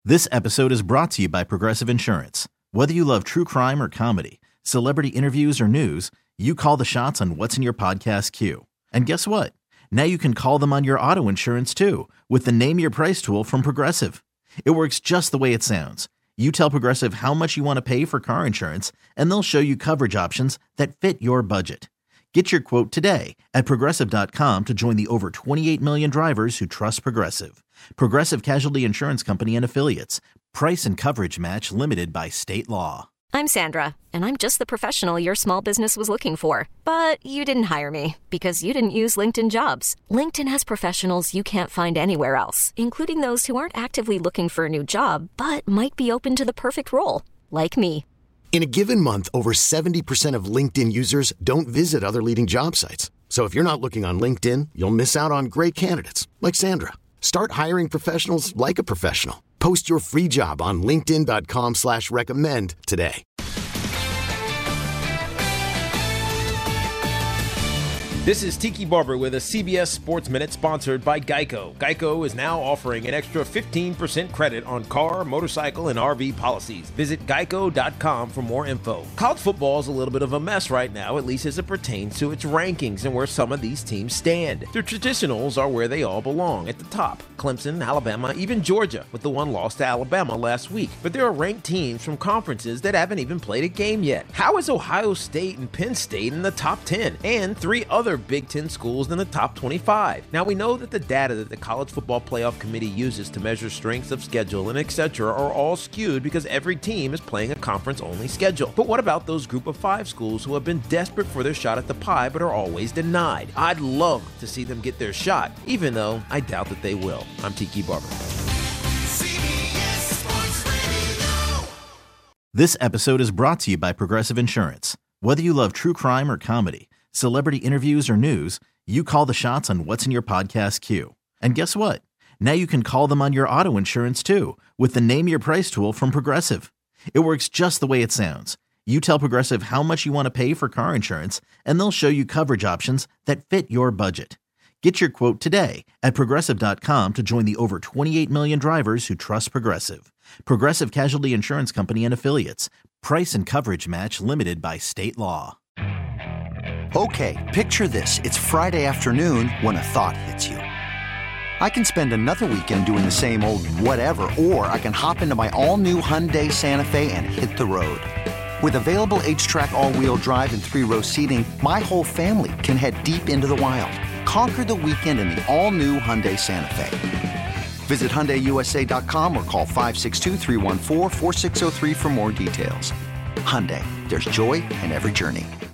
This episode is brought to you by Progressive Insurance. Whether you love true crime or comedy, celebrity interviews or news, you call the shots on what's in your podcast queue. And guess what? Now you can call them on your auto insurance too with the Name Your Price tool from Progressive. It works just the way it sounds. You tell Progressive how much you want to pay for car insurance, and they'll show you coverage options that fit your budget. Get your quote today at Progressive.com to join the over 28 million drivers who trust Progressive. Progressive Casualty Insurance Company and Affiliates. Price and coverage match limited by state law. I'm Sandra, and I'm just the professional your small business was looking for. But you didn't hire me because you didn't use LinkedIn Jobs. LinkedIn has professionals you can't find anywhere else, including those who aren't actively looking for a new job, but might be open to the perfect role, like me. In a given month, over 70% of LinkedIn users don't visit other leading job sites. So if you're not looking on LinkedIn, you'll miss out on great candidates like Sandra. Start hiring professionals like a professional. Post your free job on linkedin.com/recommend today. This is Tiki Barber with a CBS Sports Minute sponsored by Geico. Geico is now offering an extra 15% credit on car, motorcycle, and RV policies. Visit geico.com for more info. College football is a little bit of a mess right now, at least as it pertains to its rankings and where some of these teams stand. The traditionals are where they all belong, at the top. Clemson, Alabama, even Georgia, with the one loss to Alabama last week. But there are ranked teams from conferences that haven't even played a game yet. How is Ohio State and Penn State in the top 10? And 3 other Big Ten schools in the top 25. Now, we know that the data that the College Football Playoff Committee uses to measure strengths of schedule and etc. are all skewed because every team is playing a conference-only schedule. But what about those group of 5 schools who have been desperate for their shot at the pie but are always denied? I'd love to see them get their shot, even though I doubt that they will. I'm Tiki Barber. This episode is brought to you by Progressive Insurance. Whether you love true crime or comedy, celebrity interviews or news, you call the shots on what's in your podcast queue. And guess what? Now you can call them on your auto insurance too with the Name Your Price tool from Progressive. It works just the way it sounds. You tell Progressive how much you want to pay for car insurance, and they'll show you coverage options that fit your budget. Get your quote today at Progressive.com to join the over 28 million drivers who trust Progressive. Progressive Casualty Insurance Company and Affiliates. Price and coverage match limited by state law. Okay, picture this. It's Friday afternoon when a thought hits you. I can spend another weekend doing the same old whatever, or I can hop into my all-new Hyundai Santa Fe and hit the road. With available H-Track all-wheel drive and 3-row seating, my whole family can head deep into the wild. Conquer the weekend in the all-new Hyundai Santa Fe. Visit HyundaiUSA.com or call 562-314-4603 for more details. Hyundai, there's joy in every journey.